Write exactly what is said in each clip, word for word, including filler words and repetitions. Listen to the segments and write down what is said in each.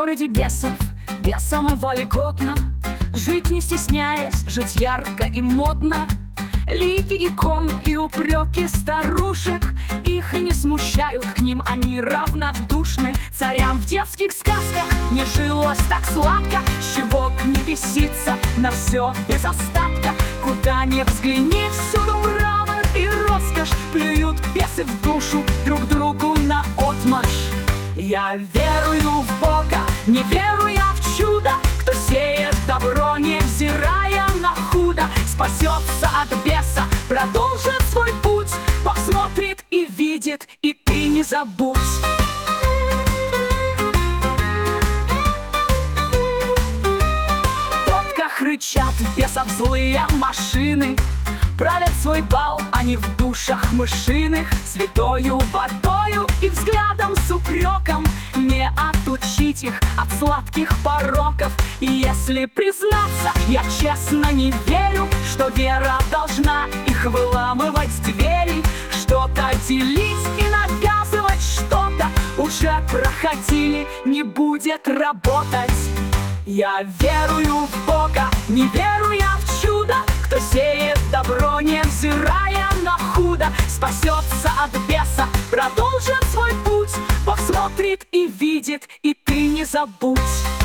городе бесов, бесам и вольготно жить не стесняясь, жить ярко и модно. Лики икон и упреки старушек их не смущают, к ним они равнодушны. Царям в детских сказках не жилось так сладко, с чего б не беситься на все без остатка. Куда ни взгляни, всюду мрамор и роскошь, плюют бесы в душу друг другу наотмашь. Я верую в Бога, не веруя в чудо, кто сеет добро, невзирая на худо, спасется от беса, продолжит свой путь, посмотрит и видит, и ты не забудь. В топках рычат бесов злые машины, правят свой бал они в душах мышиных. Святою водою и взглядом с упреком не отучить их от сладких пороков. И если признаться, я честно не верю, что вера должна их выламывать с двери. Что-то делить и навязывать что-то уже проходили, не будет работать. Я верую в Бога, не веруя в чудо, кто сеет добро, невзирая на худо, спасется от беса, продолжит свой путь, посмотрит и видит, и ты не забудь.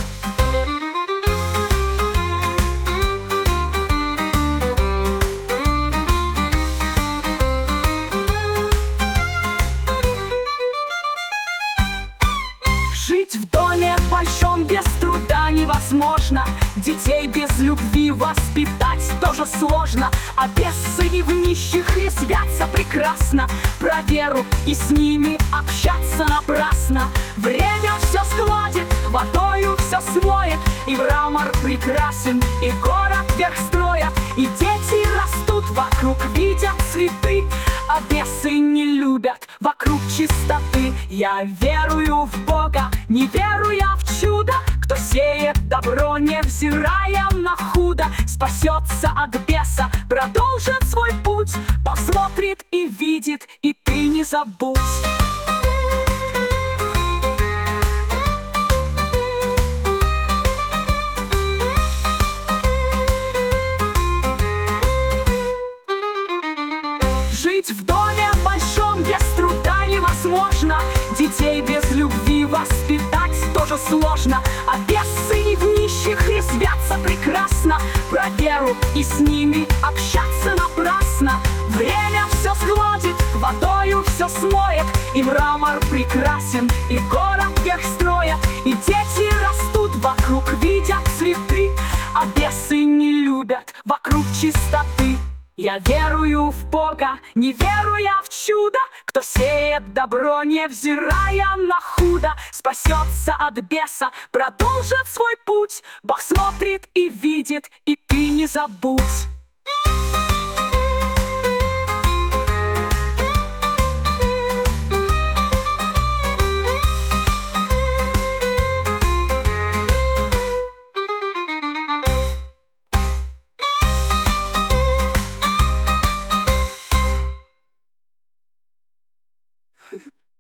Жить в доме большом без труда невозможно, детей без любви воспитать тоже сложно. А бесы и в нищих резвятся прекрасно, про веру и с ними общаться напрасно. Время все сгладит, водою все смоет, и мрамор прекрасен, и город вверх строят, и дети растут вокруг, видят цветы, а бесы не любят вокруг чистоты. Я верую в Бога, не веруя в чудо, кто сеет добро, невзирая на худо, спасется от беса, продолжит свой путь, посмотрит и видит, и ты не забудь. Жить в доме большом без труда невозможно, детей без любви воспитать тоже сложно. А бесы и в нищих резвятся прекрасно, про веру и с ними общаться напрасно. Время все сгладит, водою все смоет, и мрамор прекрасен, и город вверх строят, и дети растут вокруг, видят цветы, а бесы не любят вокруг чистоты. Я верую в Бога, не веруя в чудо, кто сеет добро, невзирая на худо, спасется от беса, продолжит свой путь, Бог смотрит и видит, и ты не забудь.